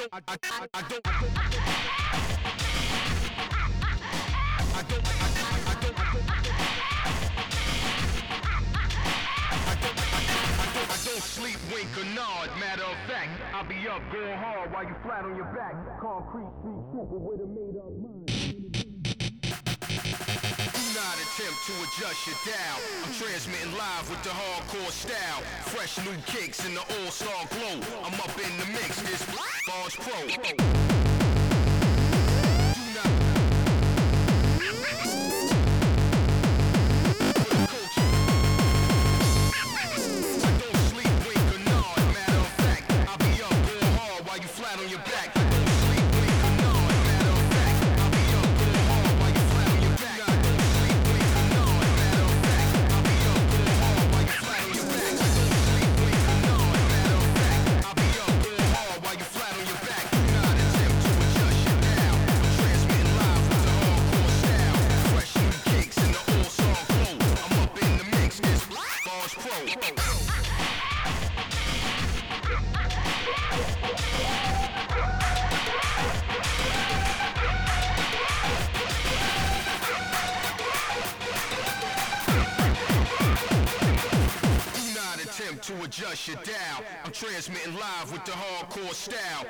don't sleep, wink or nod. Matter of fact, I'll be up going hard while you flat on your back. Concrete street trooper with a made up mind. Do not attempt to adjust your dial. I'm transmitting live with the hardcore style. Fresh new kicks in the all-star glow. I'm up in the mix, this Bars Pro. Do not on your back. Don't sleep, wink or nod. Matter of fact, I'll be up going hard while you flat on your back. Don't sleep, wink or nod. Matter of fact, I'll be up going hard while you flat on your back. Don't sleep, wink or nod. Matter of fact, I'll be up going hard while you flat on your back. Do not attempt to adjust your dial. I'm transmitting live with the hardcore style. Fresh new kicks in the all-star glow. I'm up in the mix, this Bars Pro. Attempt to adjust your dial. I'm transmitting live with the hardcore style.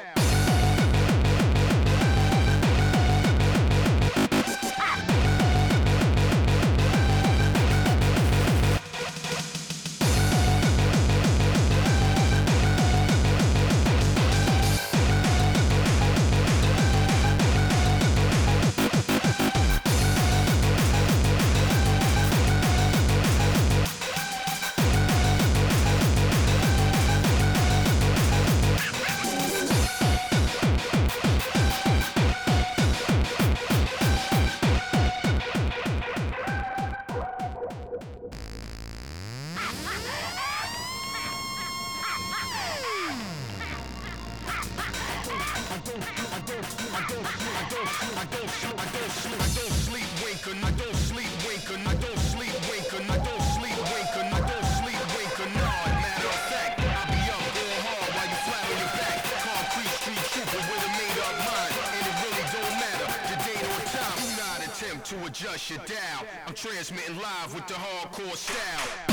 To adjust your dial, I'm transmitting live with the hardcore style.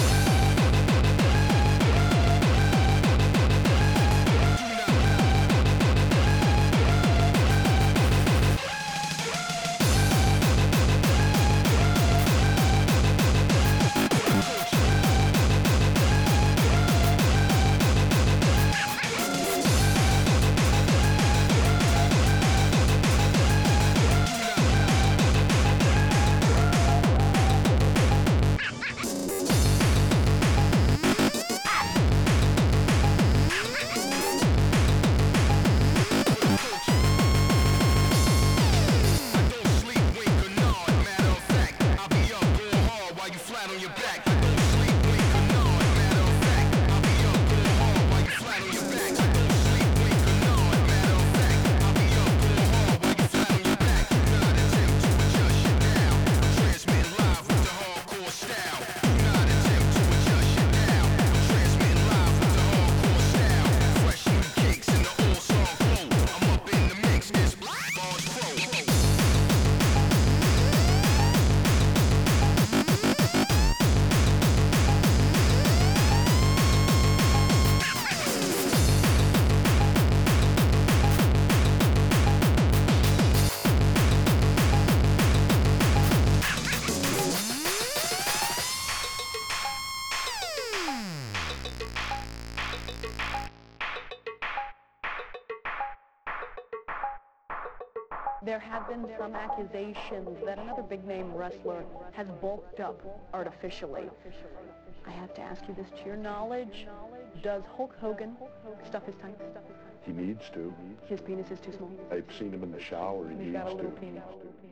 There have been some accusations that another big-name wrestler has bulked up artificially. I have to ask you this to your knowledge. Does Hulk Hogan stuff his tights? He needs to. His penis is too small? I've seen him in the shower. He He's needs got a little to. penis.